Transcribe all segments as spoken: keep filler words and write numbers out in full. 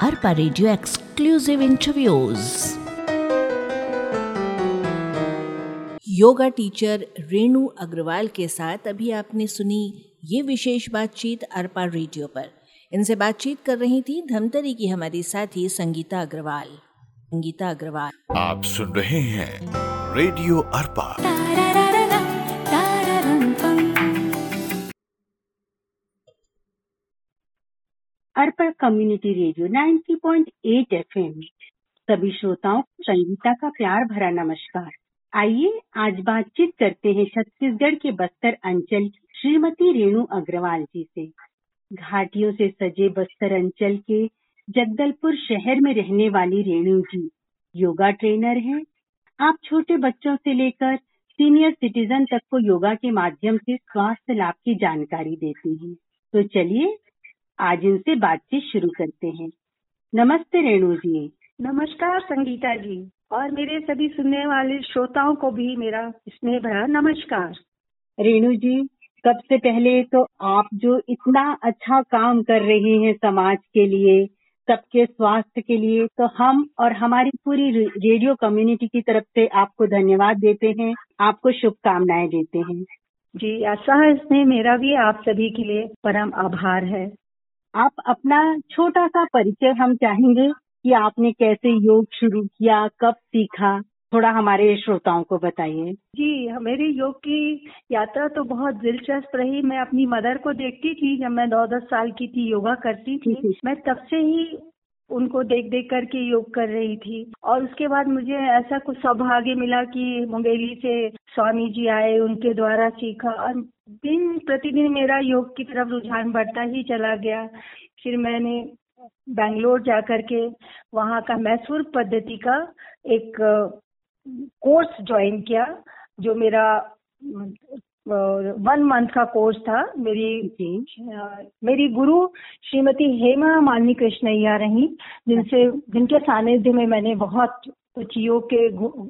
Arpa radio exclusive interviews. Yoga teacher Renu Agarwal के साथ अभी आपने सुनी ये विशेष बातचीत अरपा रेडियो पर। इनसे बातचीत कर रही थी धमतरी की हमारी साथी संगीता अग्रवाल। संगीता अग्रवाल आप सुन रहे हैं radio Arpa. Arpa community radio नब्बे पॉइंट आठ एफएम। सभी श्रोताओं को संगीता का प्यार भरा नमस्कार। आइए आज बातचीत करते हैं छत्तीसगढ़ के बस्तर अंचल श्रीमती रेणु अग्रवाल जी से। घाटियों से सजे बस्तर अंचल के जगदलपुर शहर में रहने वाली रेणु जी योगा ट्रेनर हैं। आप छोटे बच्चों से लेकर सीनियर सिटीजन तक को योगा के माध्यम से स्वास्थ्य लाभ की जानकारी देती हैं। तो चलिए आज इनसे बातचीत शुरू करते हैं। नमस्ते रेणु जी। नमस्कार संगीता जी, और मेरे सभी सुनने वाले श्रोताओं को भी मेरा स्नेह भरा नमस्कार। रेणु जी, सबसे पहले तो आप जो इतना अच्छा काम कर रही हैं समाज के लिए, सबके स्वास्थ्य के लिए, तो हम और हमारी पूरी रेडियो कम्युनिटी की तरफ से आपको धन्यवाद देते हैं, आपको शुभकामनाएं देते हैं। जी, ऐसा इसमें मेरा भी आप सभी के लिए परम आभार है। आप अपना छोटा सा परिचय हम चाहेंगे कि आपने कैसे योग शुरू किया, कब सीखा, थोड़ा हमारे श्रोताओं को बताइए। जी, मेरी योग की यात्रा तो बहुत दिलचस्प रही। मैं अपनी मदर को देखती थी जब मैं नौ दस साल की थी, योगा करती थी। मैं तब से ही उनको देख देख करके योग कर रही थी, और उसके बाद मुझे ऐसा कुछ सौभाग्य मिला कि मुंगेली से स्वामी जी आए, उनके द्वारा सीखा, और दिन प्रतिदिन मेरा योग की तरफ रुझान बढ़ता ही चला गया। फिर मैंने बेंगलोर जा करके वहाँ का मैसूर पद्धति का एक कोर्स ज्वाइन किया, जो मेरा वन मंथ का कोर्स था। मेरी मेरी गुरु श्रीमती हेमा मालिनी कृष्णैया रही, जिनसे जिनके सानिध्य में मैंने बहुत कुछ योग के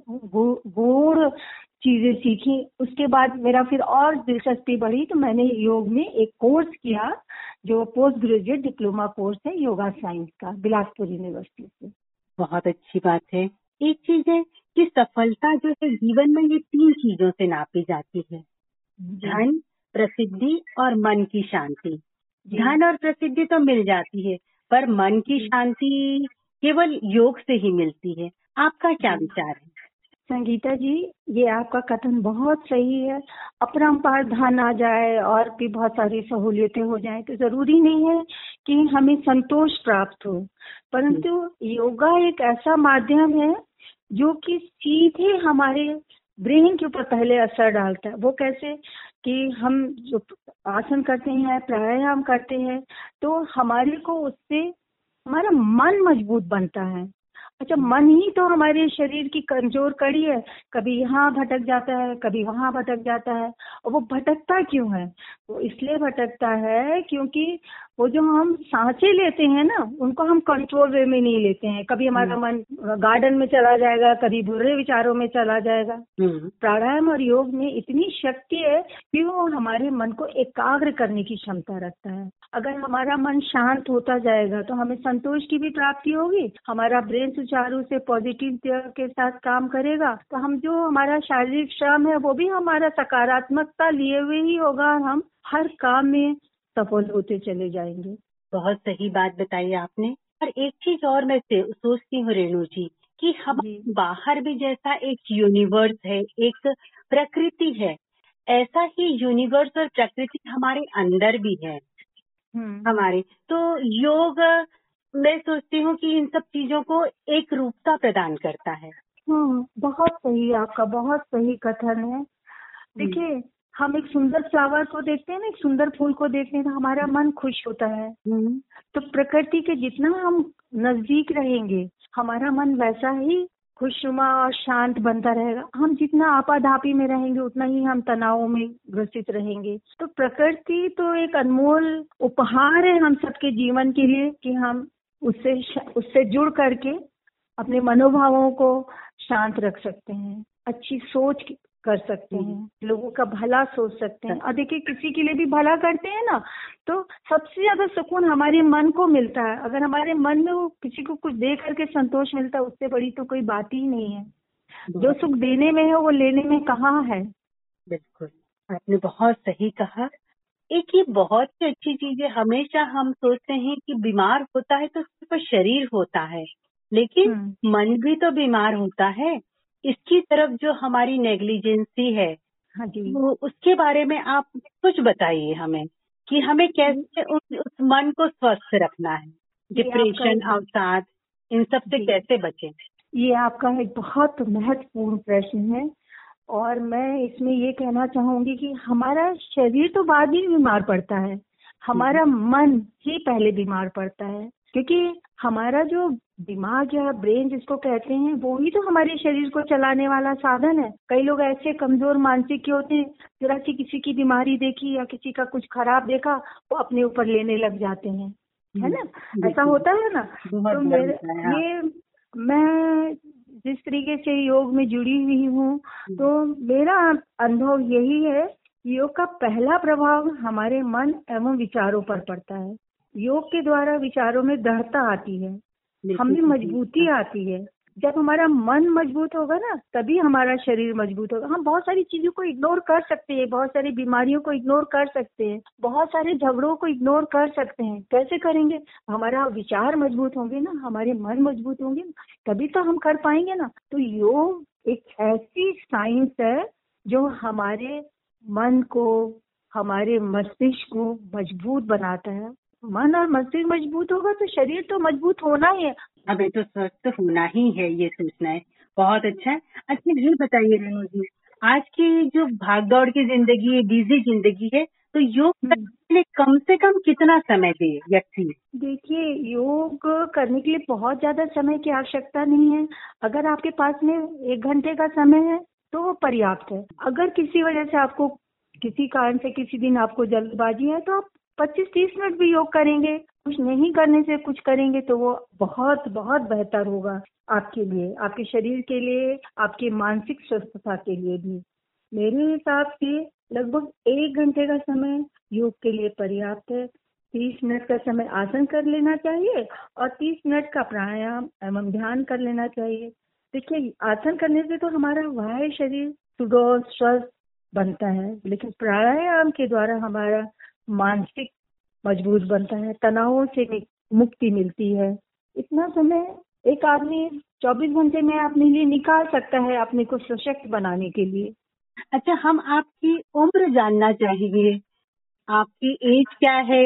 गूढ़ चीजें सीखी। उसके बाद मेरा फिर और दिलचस्पी बढ़ी, तो मैंने योग में एक कोर्स किया जो पोस्ट ग्रेजुएट डिप्लोमा कोर्स है योगा साइंस का, बिलासपुर यूनिवर्सिटी से। बहुत अच्छी बात है। एक चीज है कि सफलता जो है जीवन में ये तीन चीजों से नापी जाती है, धन, प्रसिद्धि और मन की शांति। धन और प्रसिद्धि तो मिल जाती है, पर मन की शांति केवल योग से ही मिलती है। आपका क्या विचार है? संगीता जी, ये आपका कथन बहुत सही है। अपरंपार धन आ जाए और भी बहुत सारी सहूलियतें हो जाए तो जरूरी नहीं है कि हमें संतोष प्राप्त हो, परंतु योगा एक ऐसा माध्यम है जो कि सीधे हमारे ब्रेन के ऊपर पहले असर डालता है। वो कैसे कि हम जो आसन करते हैं, प्राणायाम करते हैं, तो हमारे को उससे हमारा मन मजबूत बनता है। अच्छा, मन ही तो हमारे शरीर की कमजोर कड़ी है। कभी यहाँ भटक जाता है, कभी वहाँ भटक जाता है। और वो भटकता क्यों है? वो इसलिए भटकता है क्योंकि वो जो हम सांसें लेते हैं ना, उनको हम कंट्रोल वे में नहीं लेते हैं। कभी हमारा मन गार्डन में चला जाएगा, कभी बुरे विचारों में चला जाएगा। प्राणायाम और योग में इतनी शक्ति है कि वो हमारे मन को एकाग्र करने की क्षमता रखता है। अगर हमारा मन शांत होता जाएगा तो हमें संतोष की भी प्राप्ति होगी, हमारा ब्रेन सुचारू से पॉजिटिव के साथ काम करेगा, तो हम जो हमारा शारीरिक श्रम है वो भी हमारा सकारात्मकता लिए हुए ही होगा, और हम हर काम में सफल होते चले जाएंगे। बहुत सही बात बताई आपने। और एक चीज और मैं सोचती हूँ रेणु जी, कि हम बाहर भी जैसा एक यूनिवर्स है, एक प्रकृति है, ऐसा ही यूनिवर्स और प्रकृति हमारे अंदर भी है। हमारे तो योग, मैं सोचती हूँ कि इन सब चीजों को एक रूपता प्रदान करता है। हम्म, बहुत सही, आपका बहुत सही कथन है। देखिए, हम एक सुंदर फ्लावर को देखते हैं ना, एक सुंदर फूल को देखते हैं तो हमारा मन खुश होता है। तो प्रकृति के जितना हम नजदीक रहेंगे, हमारा मन वैसा ही खुशनुमा और शांत बनता रहेगा। हम जितना आपाधापी में रहेंगे उतना ही हम तनाव में ग्रसित रहेंगे। तो प्रकृति तो एक अनमोल उपहार है हम सबके जीवन के लिए, कि हम उससे उससे जुड़ करके अपने मनोभावों को शांत रख सकते हैं, अच्छी सोच कर सकते हैं, लोगों का भला सोच सकते हैं। और देखिए, किसी के लिए भी भला करते हैं ना, तो सबसे ज्यादा सुकून हमारे मन को मिलता है। अगर हमारे मन में वो किसी को कुछ दे करके संतोष मिलता है, उससे बड़ी तो कोई बात ही नहीं है। जो सुख देने में है वो लेने में कहाँ है। बिल्कुल, आपने बहुत सही कहा। एक ये बहुत ही अच्छी चीज है, हमेशा हम सोचते हैं कि बीमार होता है तो सिर्फ शरीर होता है, लेकिन मन भी तो बीमार होता है। इसकी तरफ जो हमारी नेग्लिजेंसी है, हाँ जी, वो उसके बारे में आप कुछ बताइए हमें कि हमें कैसे उस, उस मन को स्वस्थ रखना है, डिप्रेशन, अवसाद, इन सब से कैसे बचें। ये आपका एक बहुत महत्वपूर्ण प्रश्न है और मैं इसमें ये कहना चाहूंगी कि हमारा शरीर तो बाद में बीमार पड़ता है, हमारा मन ही पहले बीमार पड़ता है। क्योंकि हमारा जो दिमाग या ब्रेन जिसको कहते हैं, वो ही तो हमारे शरीर को चलाने वाला साधन है। कई लोग ऐसे कमजोर मानसिक के होते हैं, जरा सी किसी की बीमारी देखी या किसी का कुछ खराब देखा, वो अपने ऊपर लेने लग जाते हैं, है ना। ऐसा होता है ना। तो मेरे ये मैं जिस तरीके से योग में जुड़ी हुई हूँ, तो मेरा अनुभव यही है, योग का पहला प्रभाव हमारे मन एवं विचारों पर पड़ता है। योग के द्वारा विचारों में दृढ़ता आती है, हमें मजबूती आती है। जब हमारा मन मजबूत होगा ना, तभी हमारा शरीर मजबूत होगा। हम बहुत सारी चीजों को इग्नोर कर सकते हैं, बहुत सारी बीमारियों को इग्नोर कर सकते हैं, बहुत सारे झगड़ों को इग्नोर कर सकते हैं। कैसे करेंगे? हमारा विचार मजबूत होंगे ना, हमारे मन मजबूत होंगे ना, तभी तो हम कर पाएंगे ना। तो योग एक ऐसी साइंस है जो हमारे मन को, हमारे मस्तिष्क को मजबूत बनाता है। मन और मस्तिष्क मजबूत होगा तो शरीर तो मजबूत होना ही है, हमें तो स्वस्थ होना ही है, ये सोचना है। बहुत अच्छा है। अच्छा ये बताइए रेणु जी, आज की जो भागदौड़ की जिंदगी है, बिजी जिंदगी है, तो योग करने के लिए कम से कम कितना समय दे व्यक्ति? देखिए, योग करने के लिए बहुत ज्यादा समय की आवश्यकता नहीं है। अगर आपके पास में एक घंटे का समय है तो वो पर्याप्त है। अगर किसी वजह से आपको, किसी कारण से किसी दिन आपको जल्दबाजी है, तो आप पच्चीस तीस मिनट भी योग करेंगे, कुछ नहीं करने से कुछ करेंगे, तो वो बहुत बहुत बेहतर होगा आपके लिए, आपके शरीर के लिए, आपके मानसिक स्वस्थता के लिए भी। मेरे हिसाब से लगभग एक घंटे का समय योग के लिए पर्याप्त है। तीस मिनट का समय आसन कर लेना चाहिए और तीस मिनट का प्राणायाम एवं ध्यान कर लेना चाहिए। देखिए, आसन करने से तो हमारा बाह्य शरीर सुडौल स्वस्थ बनता है, लेकिन प्राणायाम के द्वारा हमारा मानसिक मजबूत बनता है, तनावों से मुक्ति मिलती है। इतना समय एक आदमी चौबीस घंटे में अपने लिए निकाल सकता है, अपने को सशक्त बनाने के लिए। अच्छा, हम आपकी उम्र जानना चाहेंगे, आपकी एज क्या है?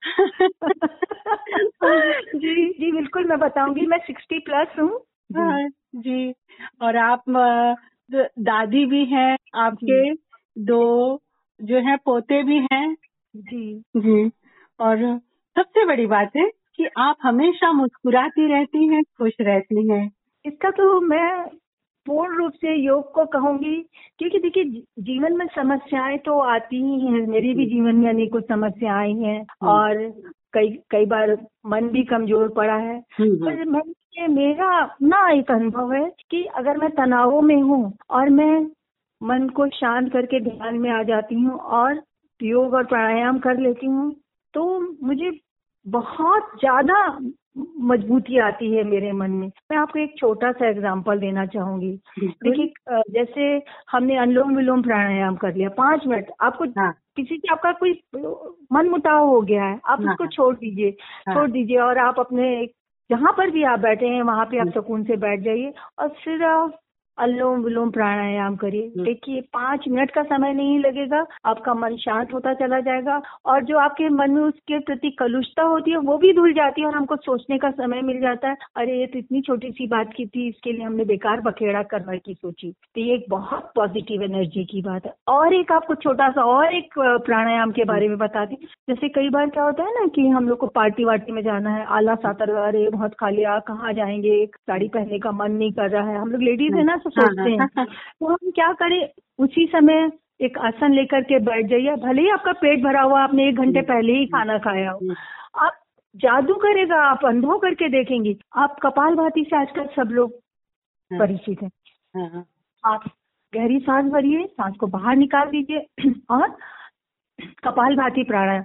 जी जी बिल्कुल, मैं बताऊंगी। मैं सिक्सटी प्लस हूँ जी। और आप दादी भी हैं, आपके दो जो है पोते भी हैं। जी जी। और सबसे बड़ी बात है कि आप हमेशा मुस्कुराती रहती हैं, खुश रहती हैं। इसका तो मैं पूर्ण रूप से योग को कहूंगी, क्योंकि देखिए, जीवन में समस्याएं तो आती ही हैं। मेरे भी जीवन में अनेकों समस्याएं आई हैं और कई कई बार मन भी कमजोर पड़ा है। पर मैं, मेरा अपना एक अनुभव है कि अगर मैं तनावों में हूँ और मैं मन को शांत करके ध्यान में आ जाती हूँ और योग और प्राणायाम कर लेती हूँ, तो मुझे बहुत ज्यादा मजबूती आती है मेरे मन में। मैं आपको एक छोटा सा एग्जांपल देना चाहूंगी। देखिए, जैसे हमने अनुलोम विलोम प्राणायाम कर लिया पांच मिनट, आपको हाँ। किसी से आपका कोई मन मुटाव हो गया है, आप हाँ। उसको छोड़ दीजिए हाँ। छोड़ दीजिए और आप अपने जहाँ पर भी आप बैठे हैं वहाँ पे आप सुकून से बैठ जाइए और फिर आप अनुलोम विलोम प्राणायाम करिए। देखिए, पाँच मिनट का समय नहीं लगेगा, आपका मन शांत होता चला जाएगा और जो आपके मन में उसके प्रति कलुषता होती है वो भी धुल जाती है और हमको सोचने का समय मिल जाता है, अरे ये तो इतनी छोटी सी बात की थी, इसके लिए हमने बेकार बखेड़ा करने की सोची। तो ये एक बहुत पॉजिटिव एनर्जी की बात है। और एक आपको छोटा सा और एक प्राणायाम के बारे में बता दी। जैसे कई बार क्या होता है ना कि हम लोग को पार्टी वार्टी में जाना है, आलस आता है, अरे बहुत खा लिया, कहाँ जाएंगे, साड़ी पहनने का मन नहीं कर रहा है, हम लोग लेडीज है ना सोचते हैं। तो हम क्या करें, उसी समय एक आसन लेकर के बैठ जाइए। भले ही आपका पेट भरा हुआ, आपने एक घंटे पहले ही खाना खाया हो, आप जादू करेगा, आप अनुभव करके देखेंगे। आप कपालभाति से आजकल सब लोग परिचित हैं। आप गहरी सांस भरिए, सांस को बाहर निकाल दीजिए और कपालभाति प्राणायाम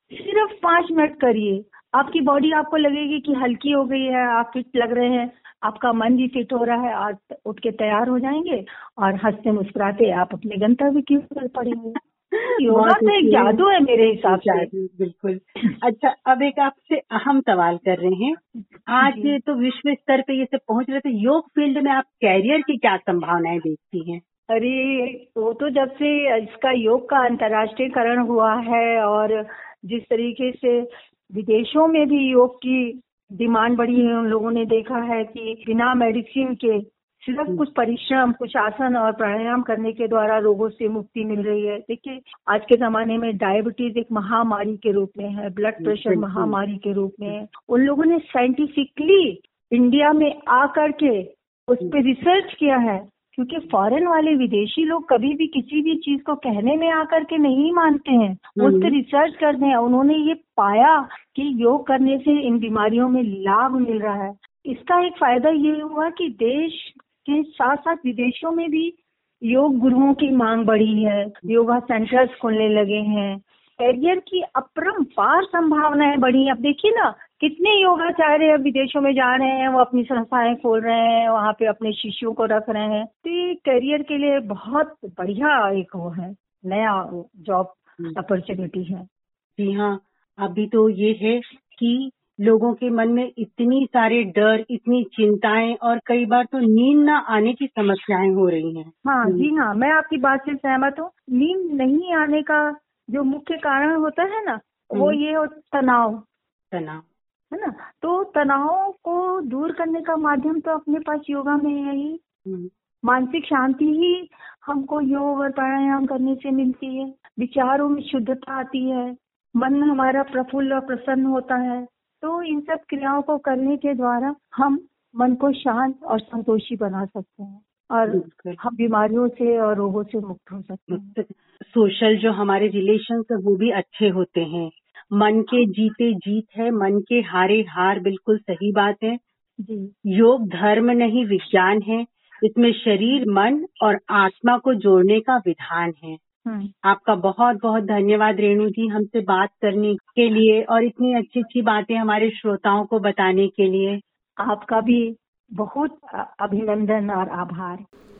सिर्फ पाँच मिनट करिए, आपकी बॉडी आपको लगेगी कि हल्की हो गई है, आप फिट लग रहे हैं, आपका मन भी फिट हो रहा है, आप उठ के तैयार हो जाएंगे और हंसते मुस्कुराते आप अपने गंतव्य की ओर पड़ेंगे। योगा तो एक जादू है मेरे हिसाब से। बिल्कुल। अच्छा, अब एक आपसे अहम सवाल कर रहे हैं। आज तो विश्व स्तर पे ये सब पहुंच रहे थे, योग फील्ड में आप कैरियर की क्या संभावनाएं देखती हैं? अरे वो तो जब से इसका योग का अंतर्राष्ट्रीयकरण हुआ है और जिस तरीके से विदेशों में भी योग की डिमांड बढ़ी है, उन लोगों ने देखा है कि बिना मेडिसिन के सिर्फ कुछ परिश्रम, कुछ आसन और प्राणायाम करने के द्वारा रोगों से मुक्ति मिल रही है। देखिए, आज के जमाने में डायबिटीज एक महामारी के रूप में है, ब्लड प्रेशर महामारी के रूप में है। उन लोगों ने साइंटिफिकली इंडिया में आकर के उस पर रिसर्च किया है, क्योंकि फॉरेन वाले विदेशी लोग कभी भी किसी भी चीज को कहने में आकर के नहीं मानते हैं, उस पर रिसर्च करते हैं। उन्होंने ये पाया कि योग करने से इन बीमारियों में लाभ मिल रहा है। इसका एक फायदा ये हुआ कि देश के साथ साथ विदेशों में भी योग गुरुओं की मांग बढ़ी है, योगा सेंटर्स खुलने लगे हैं, कैरियर की अपरंपार संभावनाएं बढ़ी हैं। अब देखिए ना, कितने योगाचार्य विदेशों में जा रहे हैं, वो अपनी संस्थाएं खोल रहे हैं, वहाँ पे अपने शिष्यों को रख रहे हैं। तो ये कैरियर के लिए बहुत बढ़िया एक वो है, नया जॉब अपॉर्चुनिटी है। जी हाँ, अभी तो ये है कि लोगों के मन में इतनी सारे डर, इतनी चिंताएं और कई बार तो नींद ना आने की समस्याएं हो रही हैं। हाँ जी हाँ, मैं आपकी बात से सहमत हूँ। नींद नहीं आने का जो मुख्य कारण होता है ना, वो ये हो तनाव तनाव है ना। तो तनाव को दूर करने का माध्यम तो अपने पास योगा में है ही। मानसिक शांति ही हमको योग और प्राणायाम करने से मिलती है। विचारों में शुद्धता आती है, मन हमारा प्रफुल्ल और प्रसन्न होता है। तो इन सब क्रियाओं को करने के द्वारा हम मन को शांत और संतोषी बना सकते हैं और हम बीमारियों से और रोगों से मुक्त हो सकते हैं। सोशल जो हमारे रिलेशंस है वो भी अच्छे होते हैं। मन के जीते जीत है, मन के हारे हार, बिल्कुल सही बात है जी। योग धर्म नहीं विज्ञान है, इसमें शरीर, मन और आत्मा को जोड़ने का विधान है। आपका बहुत बहुत धन्यवाद रेणु जी, हमसे बात करने के लिए और इतनी अच्छी अच्छी बातें हमारे श्रोताओं को बताने के लिए। आपका भी बहुत अभिनंदन और आभार।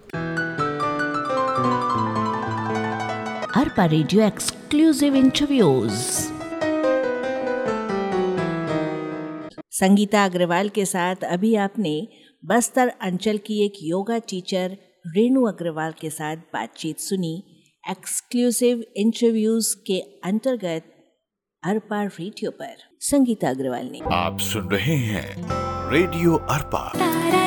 Arpa radio exclusive interviews. Sangeeta Agarwal के साथ अभी आपने बस्तर अंचल की एक योगा टीचर रेणु अग्रवाल के साथ बातचीत सुनी। एक्सक्लूसिव इंटरव्यूज के अंतर्गत अरपा रेडियो पर संगीता अग्रवाल ने। आप सुन रहे हैं रेडियो अरपा।